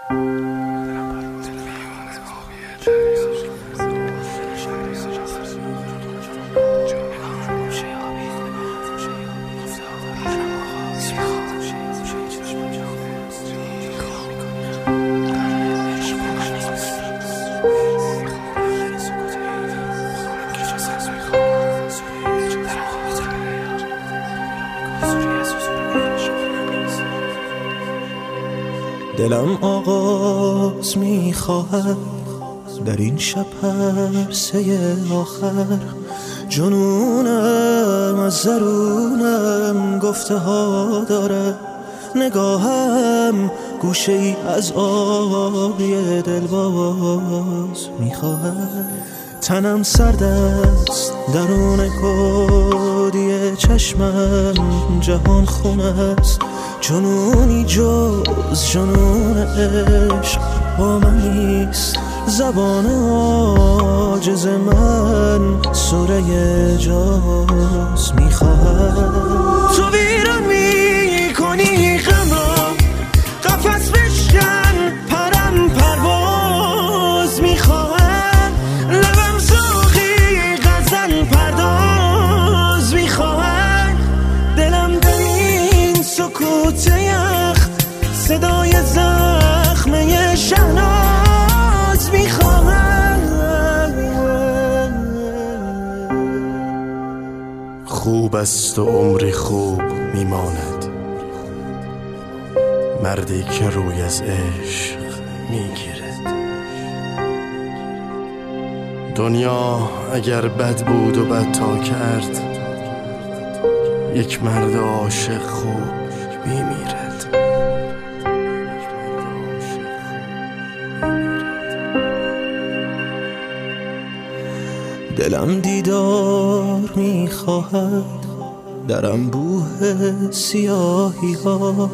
دلم آغاز میخواهد در این شب پرسه آخر، جنونم از درونم گفته ها دارد، نگاهم گوشه ای از آبی دلباز میخواهد. تنم سرد است درون کودی چشمم، جهان خون است، جنونی جز جنون عشق با من نیست. زبان عاجز من سوره جاز میخواهد. تو ویران میکنی غم را، قفس بشکن پرم پرواز میخواهد. لبم زاغی غزل پرداز میخواهد. دلم در این سکوت یخ صدای زخمه شهناز میخواهد. خوب است و عمری خوب میماند، مردی که روی از عشق میگیرد. دنیا اگر بد بود و بد تا کرد، یک مرد عاشق خوب میمیرد. دلم دیدار میخواهد در انبوه سیاهی ها،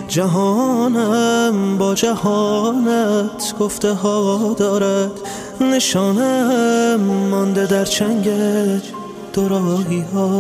جهانم با جهانت گفته ها دارد، نشانم مانده در چنگ دوراهی ها.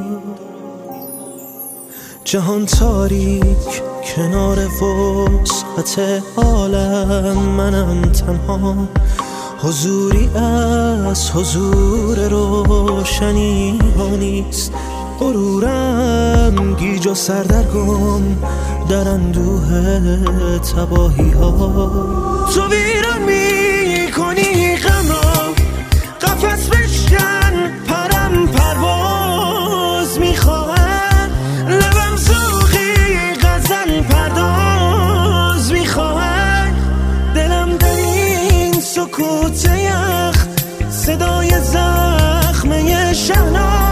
جهان تاریک کنار وسعت عالم، منم تنها، حضوری از حضور روشنی ها نیست. غرورم گیج و سردرگم در اندوه تباهی ها. تو ویران میکنی غم را، قفس بشکن پرم پرواز میخواهد. لبم زاغی غزل پرداز میخواهد. دلم در این سکوت یخ صدای زخمه شهناز